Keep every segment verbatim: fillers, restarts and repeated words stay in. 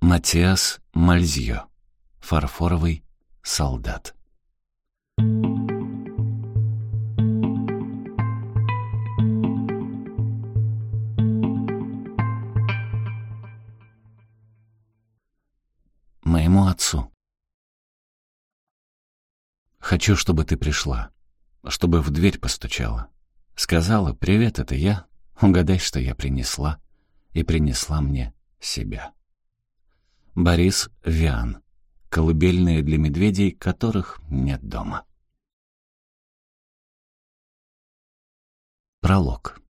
Матиас Мальзьё. Фарфоровый солдат. Моему отцу. Хочу, чтобы ты пришла, чтобы в дверь постучала. Сказала: «Привет, это я. Угадай, что я принесла». И принесла мне себя. Борис Виан. Колыбельные для медведей, которых нет дома. Пролог.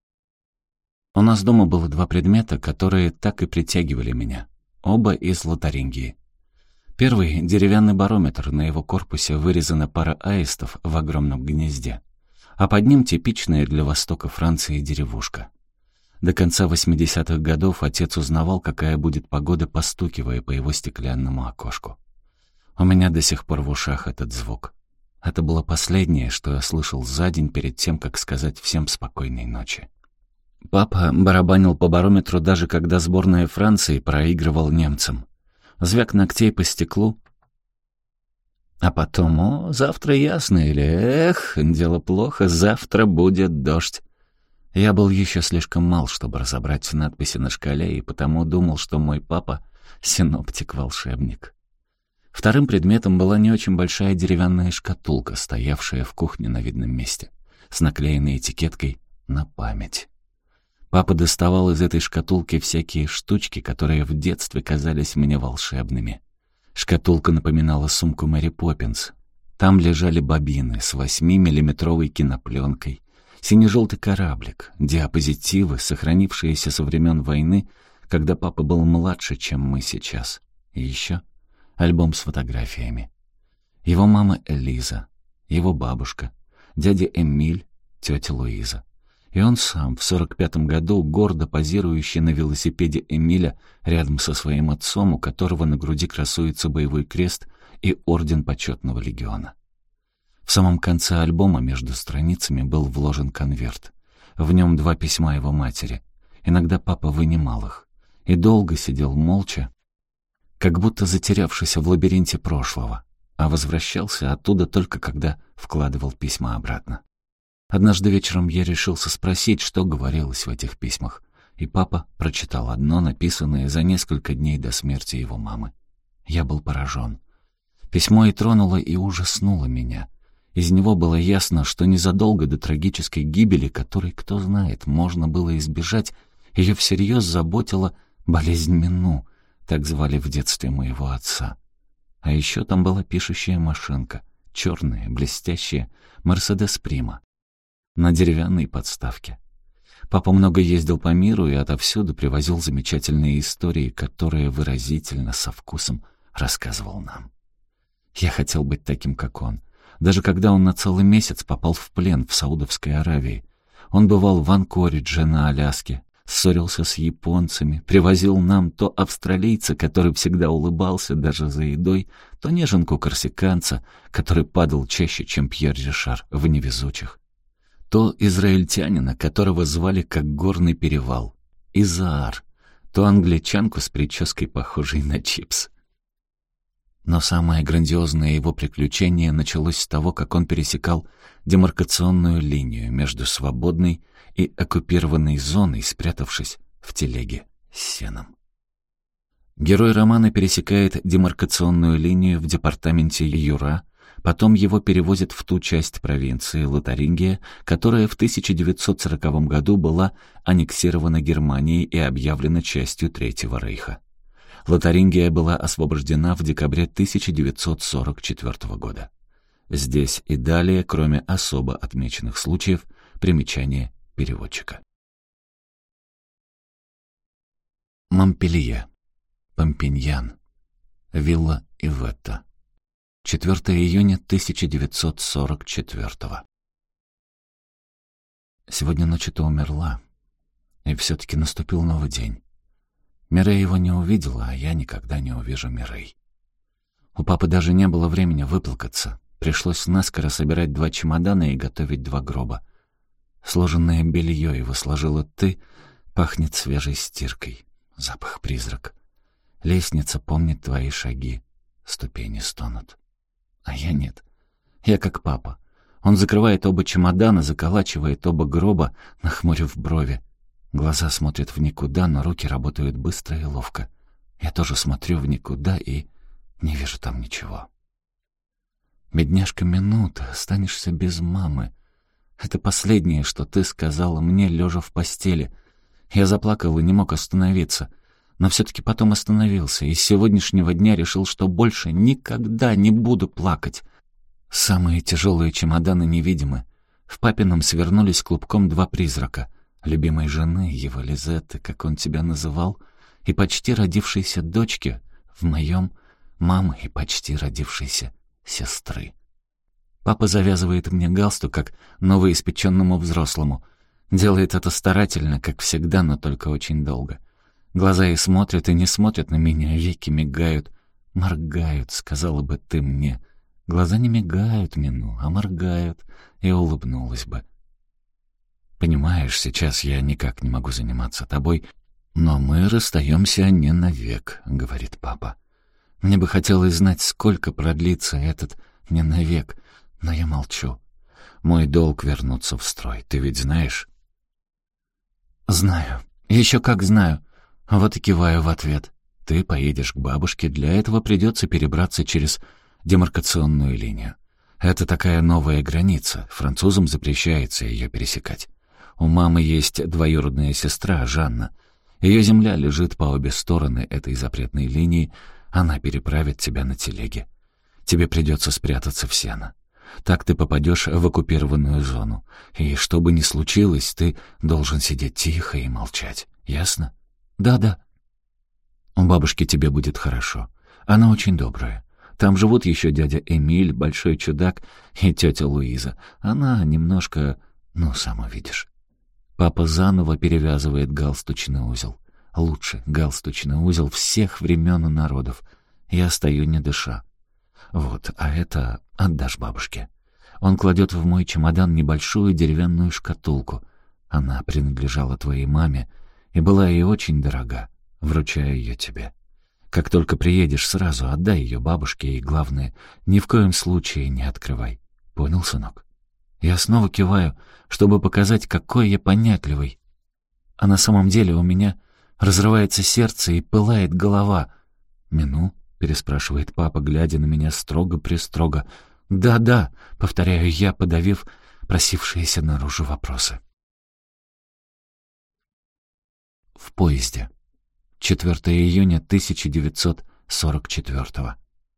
У нас дома было два предмета, которые так и притягивали меня. Оба из Лотарингии. Первый — деревянный барометр, на его корпусе вырезана пара аистов в огромном гнезде, а под ним типичная для востока Франции деревушка. До конца восьмидесятых годов отец узнавал, какая будет погода, постукивая по его стеклянному окошку. У меня до сих пор в ушах этот звук. Это было последнее, что я слышал за день перед тем, как сказать всем спокойной ночи. Папа барабанил по барометру, даже когда сборная Франции проигрывал немцам. Звяк ногтей по стеклу. А потом: «О, завтра ясно» или «Эх, дело плохо, завтра будет дождь». Я был еще слишком мал, чтобы разобрать надписи на шкале, и потому думал, что мой папа — синоптик-волшебник. Вторым предметом была не очень большая деревянная шкатулка, стоявшая в кухне на видном месте, с наклеенной этикеткой «На память». Папа доставал из этой шкатулки всякие штучки, которые в детстве казались мне волшебными. Шкатулка напоминала сумку Мэри Поппинс. Там лежали бобины с восьмимиллиметровой кинопленкой, сине-желтый кораблик, диапозитивы, сохранившиеся со времен войны, когда папа был младше, чем мы сейчас. И еще альбом с фотографиями. Его мама Элиза, его бабушка, дядя Эмиль, тетя Луиза. И он сам в сорок пятом году, гордо позирующий на велосипеде Эмиля рядом со своим отцом, у которого на груди красуется боевой крест и орден почетного легиона. В самом конце альбома между страницами был вложен конверт. В нем два письма его матери. Иногда папа вынимал их и долго сидел молча, как будто затерявшийся в лабиринте прошлого, а возвращался оттуда только когда вкладывал письма обратно. Однажды вечером я решился спросить, что говорилось в этих письмах, и папа прочитал одно, написанное за несколько дней до смерти его мамы. Я был поражен. Письмо и тронуло, и ужаснуло меня. Из него было ясно, что незадолго до трагической гибели, которой, кто знает, можно было избежать, ее всерьез заботила болезнь Мену, так звали в детстве моего отца. А еще там была пишущая машинка, черная, блестящая, Мерседес Прима, на деревянной подставке. Папа много ездил по миру и отовсюду привозил замечательные истории, которые выразительно, со вкусом рассказывал нам. Я хотел быть таким, как он. Даже когда он на целый месяц попал в плен в Саудовской Аравии. Он бывал в Анкоридже на Аляске, ссорился с японцами, привозил нам то австралийца, который всегда улыбался даже за едой, то неженку-корсиканца, который падал чаще, чем Пьер Ришар в «Невезучих», то израильтянина, которого звали как горный перевал, Изаар, то англичанку с прической, похожей на чипс. Но самое грандиозное его приключение началось с того, как он пересекал демаркационную линию между свободной и оккупированной зоной, спрятавшись в телеге с сеном. Герой романа пересекает демаркационную линию в департаменте Юра, потом его перевозят в ту часть провинции Лотарингия, которая в тысяча девятьсот сороковом году была аннексирована Германией и объявлена частью Третьего рейха. Лотарингия была освобождена в декабре тысяча девятьсот сорок четвёртого года. Здесь и далее, кроме особо отмеченных случаев, примечание переводчика. Монпелье, Помпиньян, вилла Иветта. четвёртого июня тысяча девятьсот сорок четвёртого. Сегодня ночью-то умерла, и все-таки наступил новый день. Мирей его не увидела, а я никогда не увижу Мирей. У папы даже не было времени выплакаться. Пришлось наскоро собирать два чемодана и готовить два гроба. Сложенное белье его сложила ты, пахнет свежей стиркой. Запах-призрак. Лестница помнит твои шаги. Ступени стонут. А я нет. Я как папа. Он закрывает оба чемодана, заколачивает оба гроба, нахмурив брови. Глаза смотрят в никуда, но руки работают быстро и ловко. Я тоже смотрю в никуда и не вижу там ничего. Бедняжка Минута, останешься без мамы. Это последнее, что ты сказала мне, лежа в постели. Я заплакал и не мог остановиться. Но все-таки потом остановился, и с сегодняшнего дня решил, что больше никогда не буду плакать. Самые тяжелые чемоданы невидимы. В папином свернулись клубком два призрака. Любимой жены, его Лизетты, как он тебя называл, и почти родившейся дочки, в моем мамы и почти родившейся сестры. Папа завязывает мне галстук, как новоиспеченному взрослому. Делает это старательно, как всегда, но только очень долго. Глаза и смотрят, и не смотрят на меня, веки мигают. «Моргают», — сказала бы ты мне. Глаза не мигают, Мину, а моргают, и улыбнулась бы. «Понимаешь, сейчас я никак не могу заниматься тобой, но мы расстаемся не навек», — говорит папа. Мне бы хотелось знать, сколько продлится этот «не навек», но я молчу. Мой долг вернуться в строй, ты ведь знаешь? «Знаю. Еще как знаю». Вот и киваю в ответ. Ты поедешь к бабушке, для этого придется перебраться через демаркационную линию. Это такая новая граница, французам запрещается ее пересекать. У мамы есть двоюродная сестра, Жанна. Ее земля лежит по обе стороны этой запретной линии, она переправит тебя на телеге. Тебе придется спрятаться в сено. Так ты попадешь в оккупированную зону. И что бы ни случилось, ты должен сидеть тихо и молчать. Ясно? Да-да. У бабушки тебе будет хорошо. Она очень добрая. Там живут еще дядя Эмиль, большой чудак, и тетя Луиза. Она немножко... ну, сам увидишь. Папа заново перевязывает галстучный узел. Лучше галстучный узел всех времен и народов. Я стою не дыша. Вот, а это отдашь бабушке. Он кладет в мой чемодан небольшую деревянную шкатулку. Она принадлежала твоей маме и была ей очень дорога. Вручаю ее тебе. Как только приедешь, сразу отдай ее бабушке, и, главное, ни в коем случае не открывай. Понял, сынок? Я снова киваю, чтобы показать, какой я понятливый. А на самом деле у меня разрывается сердце и пылает голова. «Мину?» — переспрашивает папа, глядя на меня строго-престрого. «Да-да», — повторяю я, подавив просившиеся наружу вопросы. В поезде. четвёртого июня тысяча девятьсот сорок четвёртого.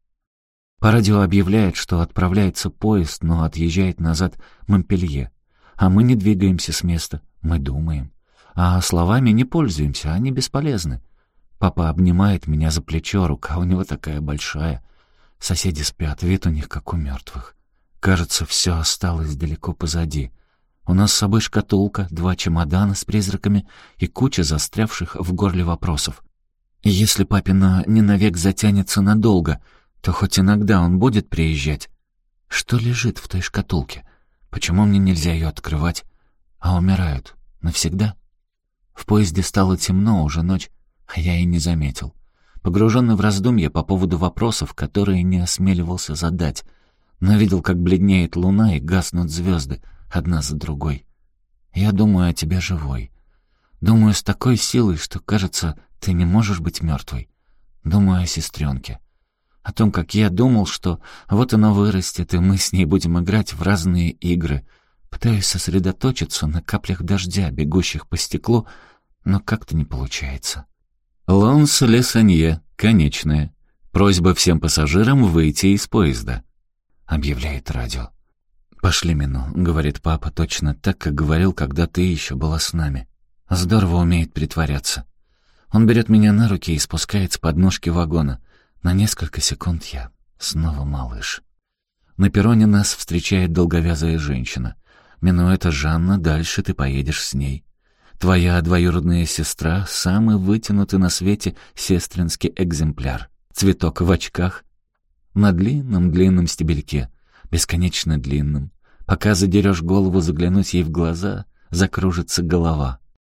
По радио объявляет, что отправляется поезд, но отъезжает назад Монпелье. А мы не двигаемся с места, мы думаем. А словами не пользуемся, они бесполезны. Папа обнимает меня за плечо, рука у него такая большая. Соседи спят, вид у них как у мертвых. Кажется, все осталось далеко позади. У нас с собой шкатулка, два чемодана с призраками и куча застрявших в горле вопросов. И если папина не навек затянется надолго, то хоть иногда он будет приезжать. Что лежит в той шкатулке? Почему мне нельзя ее открывать? А умирают навсегда? В поезде стало темно, уже ночь, а я и не заметил. Погруженный в раздумья по поводу вопросов, которые не осмеливался задать, но видел, как бледнеет луна и гаснут звезды, одна за другой. Я думаю о тебе живой. Думаю с такой силой, что, кажется, ты не можешь быть мертвой. Думаю о сестренке. О том, как я думал, что вот она вырастет, и мы с ней будем играть в разные игры. Пытаюсь сосредоточиться на каплях дождя, бегущих по стеклу, но как-то не получается. «Лонс Лесанье, конечная. Просьба всем пассажирам выйти из поезда», — объявляет радио. «Пошли, Мину», — говорит папа, точно так, как говорил, когда ты еще была с нами. Здорово умеет притворяться. Он берет меня на руки и спускает с подножки вагона. На несколько секунд я снова малыш. На перроне нас встречает долговязая женщина. «Мину, это Жанна, дальше ты поедешь с ней. Твоя двоюродная сестра — самый вытянутый на свете сестринский экземпляр. Цветок в очках, на длинном-длинном стебельке, бесконечно длинном. Пока задерешь голову, заглянуть ей в глаза, закружится голова.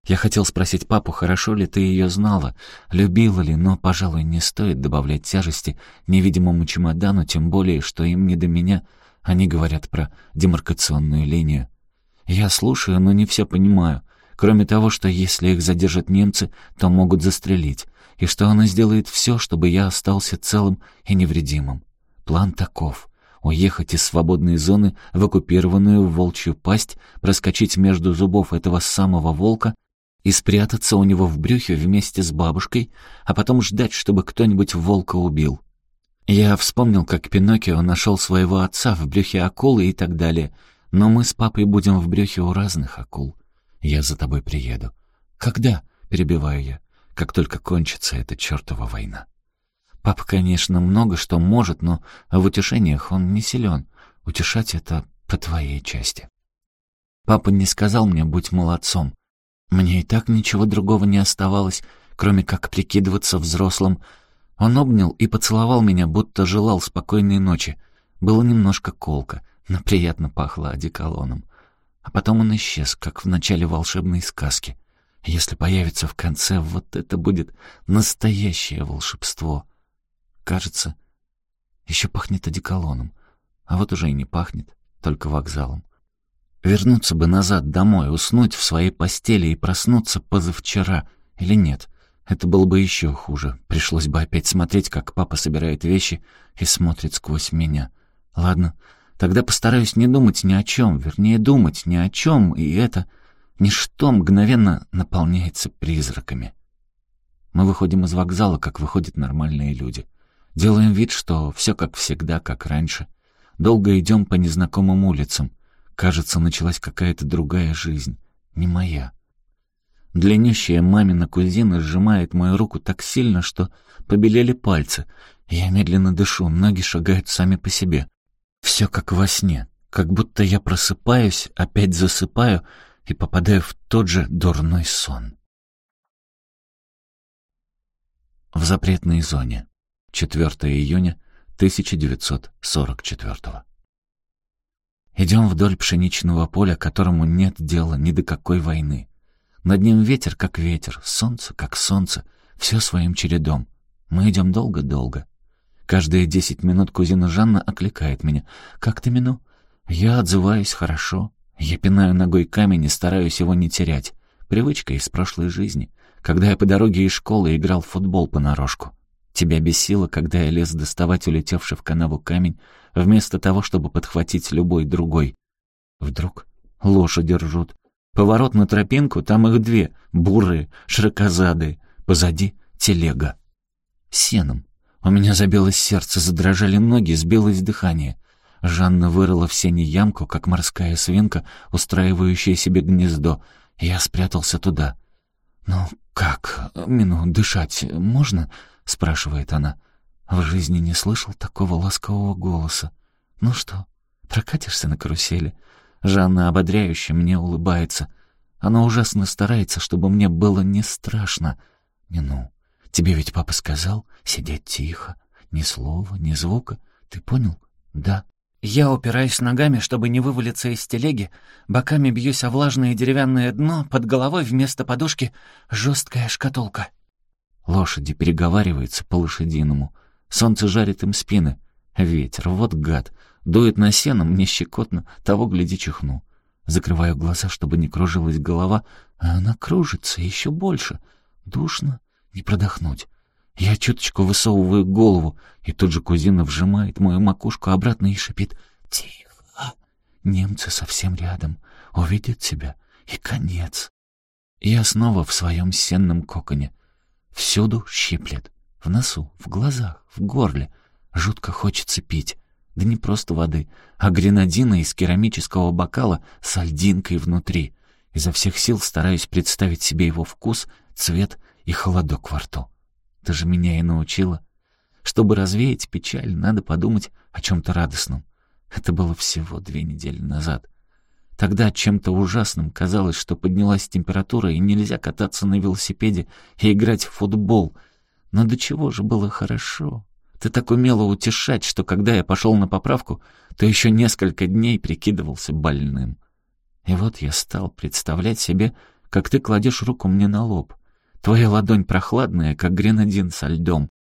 Я хотел спросить папу, хорошо ли ты ее знала, любила ли, но, пожалуй, не стоит добавлять тяжести невидимому чемодану, тем более, что им не до меня. Они говорят про демаркационную линию. Я слушаю, но не все понимаю. Кроме того, что если их задержат немцы, то могут застрелить, и что она сделает все, чтобы я остался целым и невредимым. План таков: уехать из свободной зоны в оккупированную волчью пасть, проскочить между зубов этого самого волка и спрятаться у него в брюхе вместе с бабушкой, а потом ждать, чтобы кто-нибудь волка убил. Я вспомнил, как Пиноккио нашел своего отца в брюхе акулы и так далее, но мы с папой будем в брюхе у разных акул. Я за тобой приеду. Когда? Перебиваю я. Как только кончится эта чертова война. Папа, конечно, много что может, но в утешениях он не силен. Утешать — это по твоей части. Папа не сказал мне «будь молодцом». Мне и так ничего другого не оставалось, кроме как прикидываться взрослым. Он обнял и поцеловал меня, будто желал спокойной ночи. Было немножко колко, но приятно пахло одеколоном. А потом он исчез, как в начале волшебной сказки. Если появится в конце, вот это будет настоящее волшебство. Кажется, еще пахнет одеколоном, а вот уже и не пахнет, только вокзалом. Вернуться бы назад домой, уснуть в своей постели и проснуться позавчера, или нет? Это было бы еще хуже. Пришлось бы опять смотреть, как папа собирает вещи и смотрит сквозь меня. Ладно, тогда постараюсь не думать ни о чем, вернее, думать ни о чем, и это ничто мгновенно наполняется призраками. Мы выходим из вокзала, как выходят нормальные люди. Делаем вид, что все как всегда, как раньше. Долго идем по незнакомым улицам. Кажется, началась какая-то другая жизнь, не моя. Длиннющая мамина кузина сжимает мою руку так сильно, что побелели пальцы. Я медленно дышу, ноги шагают сами по себе. Все как во сне, как будто я просыпаюсь, опять засыпаю и попадаю в тот же дурной сон. В запретной зоне. четвёртого июня тысяча девятьсот сорок четвёртого. Идем вдоль пшеничного поля, которому нет дела ни до какой войны. Над ним ветер как ветер, солнце как солнце, все своим чередом. Мы идем долго-долго. Каждые десять минут кузина Жанна окликает меня. «Как ты, Мину?» Я отзываюсь хорошо. Я пинаю ногой камень и стараюсь его не терять. Привычка из прошлой жизни, когда я по дороге из школы играл в футбол понарошку. Тебя бесило, когда я лез доставать улетевший в канаву камень, вместо того, чтобы подхватить любой другой. Вдруг лошади ржут. Поворот на тропинку, там их две, бурые, широкозадые. Позади телега. Сеном. У меня забилось сердце, задрожали ноги, сбилось дыхание. Жанна вырыла в сене ямку, как морская свинка, устраивающая себе гнездо. Я спрятался туда. «Ну как, Мину, дышать можно?» — спрашивает она. В жизни не слышал такого ласкового голоса. «Ну что, прокатишься на карусели?» Жанна ободряюще мне улыбается. Она ужасно старается, чтобы мне было не страшно. «Мину, тебе ведь папа сказал сидеть тихо, ни слова, ни звука. Ты понял?» «Да». Я упираюсь ногами, чтобы не вывалиться из телеги, боками бьюсь о влажное деревянное дно, под головой вместо подушки жесткая шкатулка. Лошади переговариваются по-лошадиному. Солнце жарит им спины. Ветер, вот гад. Дует на сено, мне щекотно, того, гляди, чихну. Закрываю глаза, чтобы не кружилась голова, а она кружится еще больше. Душно, не продохнуть. Я чуточку высовываю голову, и тут же кузина вжимает мою макушку обратно и шипит: «Тихо! Немцы совсем рядом, увидят тебя, и конец». Я снова в своем сенном коконе. Всюду щиплет. В носу, в глазах, в горле. Жутко хочется пить. Да не просто воды, а гренадина из керамического бокала с льдинкой внутри. Изо всех сил стараюсь представить себе его вкус, цвет и холодок во рту. Ты же меня и научила. Чтобы развеять печаль, надо подумать о чем-то радостном. Это было всего две недели назад. Тогда чем-то ужасным казалось, что поднялась температура, и нельзя кататься на велосипеде и играть в футбол. Но до чего же было хорошо. Ты так умела утешать, что когда я пошел на поправку, то еще несколько дней прикидывался больным. И вот я стал представлять себе, как ты кладешь руку мне на лоб. Твоя ладонь прохладная, как гренадин со льдом,